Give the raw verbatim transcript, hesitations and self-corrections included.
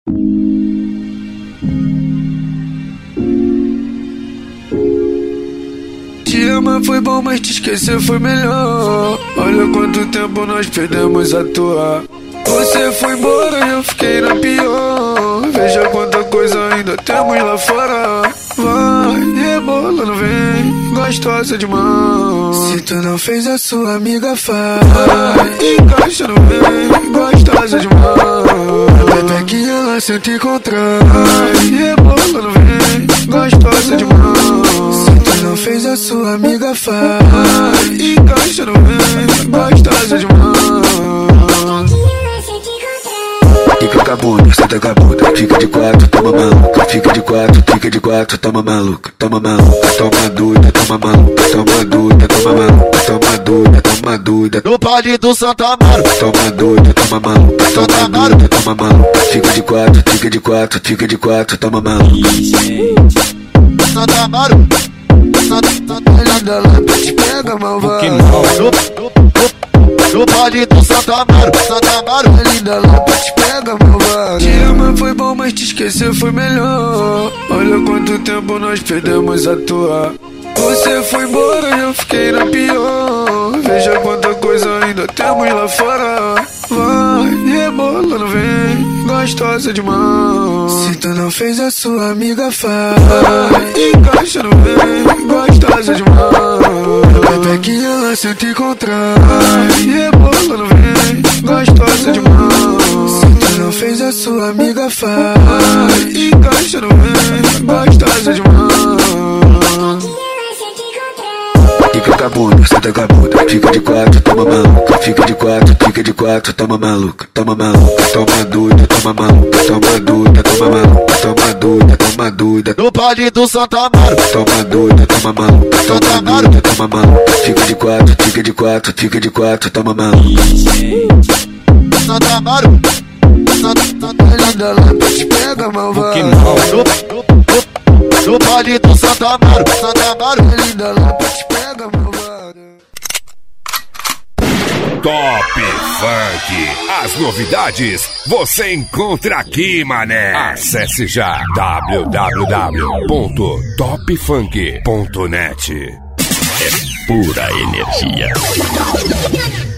Te amar foi bom, mas te esquecer foi melhor. Olha quanto tempo nós perdemos à toa. Você foi embora e eu fiquei na pior. Veja quanta coisa ainda temos lá fora. Vai, rebolando, vem, gostosa de mão. Se tu não fez, a sua amiga faz. Encaixa no vem, gostosa de mão. Até que ela sente encontrar. Rebolando, vem, gostosa de mão. Se tu não fez, a sua amiga faz. Encaixa no vem, gostosa de mão. Fica com a bunda, senta com a bunda, fica de quatro, toma maluca. Fica de quatro, fica de quatro, toma maluca. Toma maluca, toma doida, toma maluca. Toma doida, toma maluca. Toma doida, toma doida. No pode do Santa Amaro. Toma doida, toma maluca. Toma doida, toma maluca. Fica de quatro, fica de quatro, fica de quatro, toma maluca. Santa Amaro. Linda lá, te pega, malvada. No pode do Santa Amaro. Santa Amaro. Linda lá, te pega, malvada. Te amar foi bom, mas te esquecer foi melhor. Olha quanto tempo nós perdemos à toa. Você foi embora e eu fiquei na pior. Veja quanta coisa ainda temos lá fora. Vai, rebolando, vem, gostosa de mão. Se tu não fez, a sua amiga faz. Encaixa no vem, gostosa de mão. Até que ela sente encontrar. Rebolando, vem, gostosa de mão. Se tu não fez, a sua amiga faz. Encaixa no vem, gostosa de mão. Fica com a bunda, senta com a bunda, fica de quatro, toma maluca. Fica de quatro, fica de quatro, toma maluca. Toma maluca, toma doida, toma maluca. Toma doida, toma maluca. Toma doida, toma doida. No pode do Santa Amaro. Toma doida, toma maluca. Toma doida, toma maluca. Fica de quatro, fica de quatro, fica de quatro, toma maluca. Santa Amaro. Linda lá, te pega, malvada. No pode do Santa Amaro. Santa Amaro. Linda lá, te pega, malvada. Top Funk. As novidades você encontra aqui, mané. Acesse já w w w ponto top funk ponto net. É pura energia.